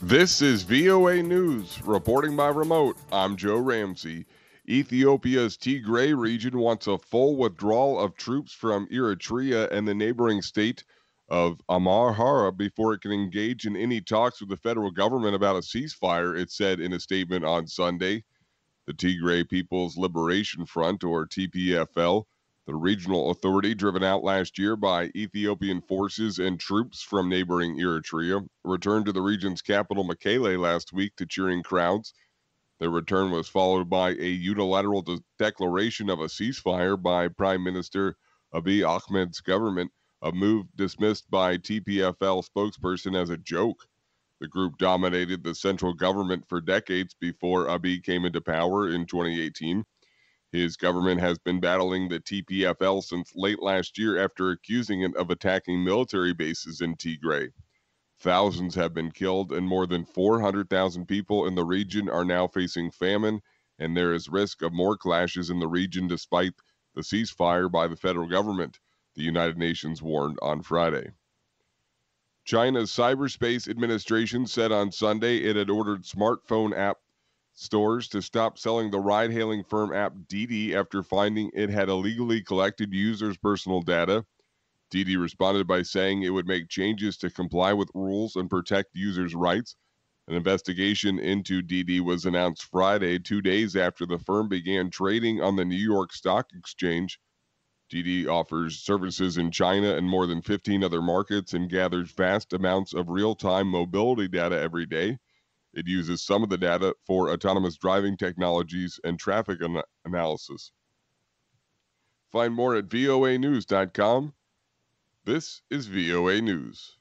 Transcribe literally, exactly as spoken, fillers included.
This is V O A News, reporting by remote. I'm Joe Ramsey. Ethiopia's Tigray region wants a full withdrawal of troops from Eritrea and the neighboring state of Amhara before it can engage in any talks with the federal government about a ceasefire, it said in a statement on Sunday. The Tigray People's Liberation Front, or T P F L, the regional authority driven out last year by Ethiopian forces and troops from neighboring Eritrea, returned to the region's capital Mekelle last week to cheering crowds. Their return was followed by a unilateral de- declaration of a ceasefire by Prime Minister Abiy Ahmed's government, a move dismissed by T P F L spokesperson as a joke. The group dominated the central government for decades before Abiy came into power in twenty eighteen. His government has been battling the T P F L since late last year after accusing it of attacking military bases in Tigray. Thousands have been killed, and more than four hundred thousand people in the region are now facing famine, and there is risk of more clashes in the region despite the ceasefire by the federal government, the United Nations warned on Friday. China's Cyberspace Administration said on Sunday it had ordered smartphone app stores to stop selling the ride hailing firm app Didi after finding it had illegally collected users' personal data. Didi responded by saying it would make changes to comply with rules and protect users' rights. An investigation into Didi was announced Friday, two days after the firm began trading on the New York Stock Exchange. Didi offers services in China and more than fifteen other markets and gathers vast amounts of real-time mobility data every day. It uses some of the data for autonomous driving technologies and traffic an- analysis. Find more at voa news dot com. This is V O A News.